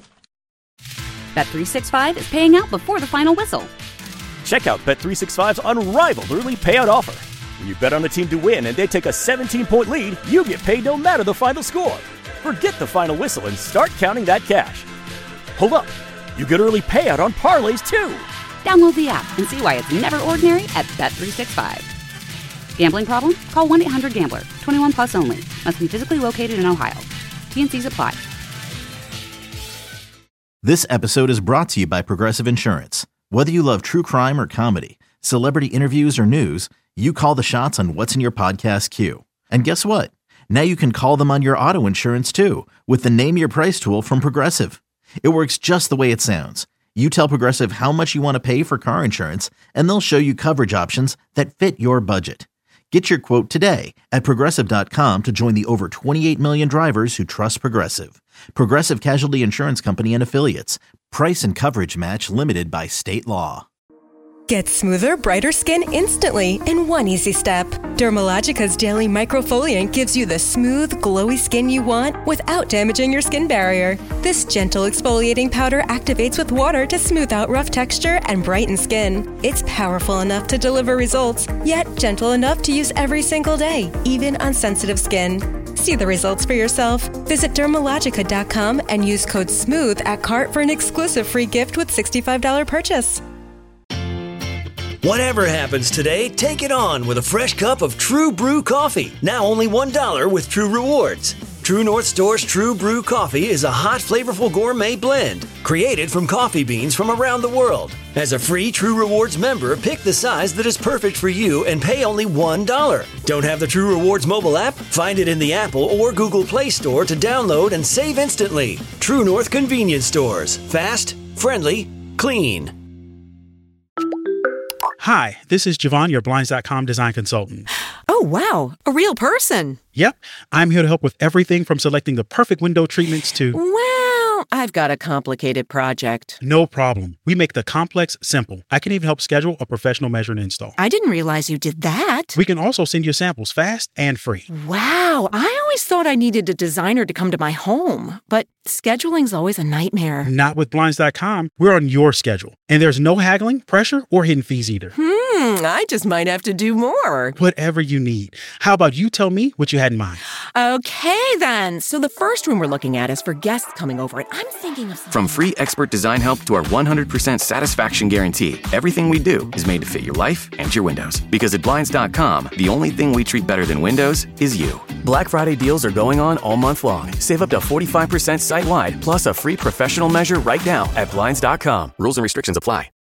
Bet three sixty-five is paying out before the final whistle. Check out Bet three sixty-five's unrivaled early payout offer. When you bet on a team to win and they take a seventeen-point lead, you get paid no matter the final score. Forget the final whistle and start counting that cash. Hold up. You get early payout on parlays, too. Download the app and see why it's never ordinary at Bet three sixty-five. Gambling problem? Call one eight hundred gambler. twenty-one plus only. Must be physically located in Ohio. T and C's apply. This episode is brought to you by Progressive Insurance. Whether you love true crime or comedy, celebrity interviews or news, you call the shots on what's in your podcast queue. And guess what? Now you can call them on your auto insurance too with the Name Your Price tool from Progressive. It works just the way it sounds. You tell Progressive how much you want to pay for car insurance, and they'll show you coverage options that fit your budget. Get your quote today at Progressive dot com to join the over twenty-eight million drivers who trust Progressive. Progressive Casualty Insurance Company and Affiliates. Price and coverage match limited by state law. Get smoother, brighter skin instantly in one easy step. Dermalogica's Daily Microfoliant gives you the smooth, glowy skin you want without damaging your skin barrier. This gentle exfoliating powder activates with water to smooth out rough texture and brighten skin. It's powerful enough to deliver results, yet gentle enough to use every single day, even on sensitive skin. See the results for yourself. Visit Dermalogica dot com and use code SMOOTH at cart for an exclusive free gift with sixty-five dollars purchase. Whatever happens today, take it on with a fresh cup of True Brew coffee. Now only one dollar with True Rewards. True North Store's True Brew coffee is a hot, flavorful gourmet blend created from coffee beans from around the world. As a free True Rewards member, pick the size that is perfect for you and pay only one dollar. Don't have the True Rewards mobile app? Find it in the Apple or Google Play Store to download and save instantly. True North Convenience Stores. Fast, friendly, clean. Hi, this is Javon, your Blinds dot com design consultant. Oh, wow. A real person. Yep. I'm here to help with everything from selecting the perfect window treatments to... Well, I've got a complicated project. No problem. We make the complex simple. I can even help schedule a professional measure and install. I didn't realize you did that. We can also send you samples fast and free. Wow. I always thought I needed a designer to come to my home, but scheduling's always a nightmare. Not with Blinds dot com. We're on your schedule. And there's no haggling, pressure, or hidden fees either. Hmm, I just might have to do more. Whatever you need. How about you tell me what you had in mind? Okay, then. So the first room we're looking at is for guests coming over, and I'm thinking of something. From free expert design help to our one hundred percent satisfaction guarantee, everything we do is made to fit your life and your windows. Because at Blinds dot com, the only thing we treat better than windows is you. Black Friday deals are going on all month long. Save up to forty-five percent site-wide, plus a free professional measure right now at Blinds dot com. Rules and restrictions apply.